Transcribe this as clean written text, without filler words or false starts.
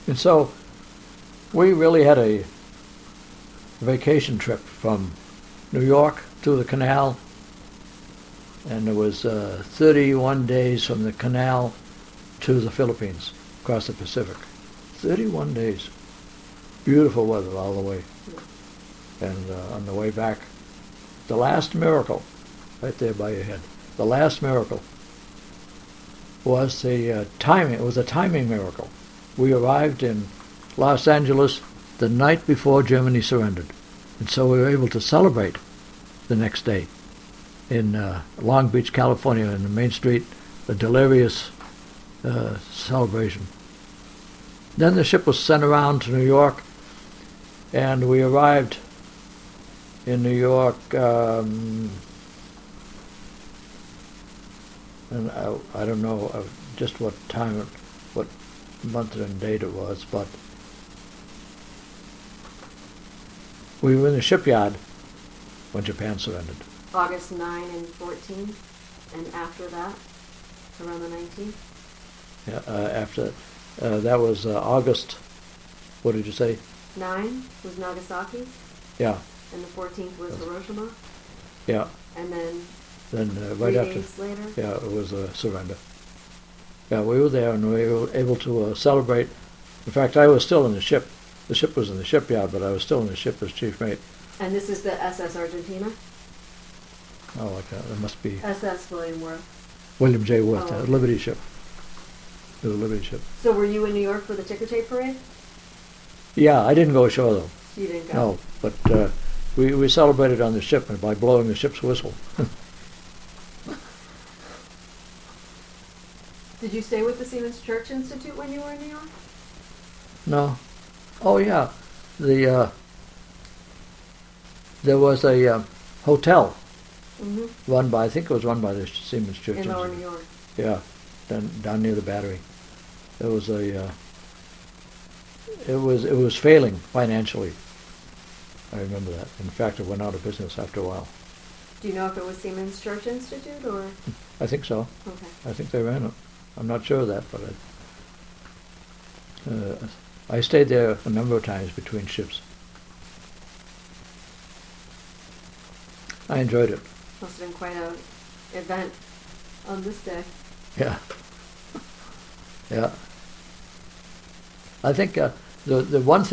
And so we really had a vacation trip from New York to the canal, and it was 31 days from the canal to the Philippines, across the Pacific. 31 days. Beautiful weather all the way. And on the way back, the last miracle, right there by your head, the last miracle was the timing. It was a timing miracle. We arrived in Los Angeles the night before Germany surrendered. And so we were able to celebrate the next day in Long Beach, California, in the Main Street, the delirious celebration. Then the ship was sent around to New York, and we arrived in New York, and I don't know just what time, what month and date it was, but we were in the shipyard when Japan surrendered. August 9 and 14, and after that, around the 19th? Yeah, after that was August, what did you say? 9 was Nagasaki, Yeah. and the 14th was Hiroshima, Yeah. and then Right 3 after, days later? yeah, it was a surrender. Yeah, we were there and we were able to celebrate. In fact, I was still in the ship. The ship was in the shipyard, but I was still in the ship as chief mate. And this is the SS Argentina? Oh, like it must be SS William Worth. William J. Worth, Oh. Liberty ship. It was a Liberty ship. So were you in New York for the ticker tape parade? Yeah, I didn't go ashore though. You didn't go? No, but we celebrated on the ship by blowing the ship's whistle. Did you stay with the Siemens Church Institute when you were in New York? No. Oh yeah, there was a hotel run by, I think it was run by the Siemens Church In Lower Institute. New York. Yeah, down near the Battery. It was it was failing financially. I remember that. In fact, it went out of business after a while. Do you know if it was Siemens Church Institute or? I think so. Okay. I think they ran it. I'm not sure of that, but I stayed there a number of times between ships. I enjoyed it. Must have been quite an event on this day. Yeah. Yeah. I think the one thing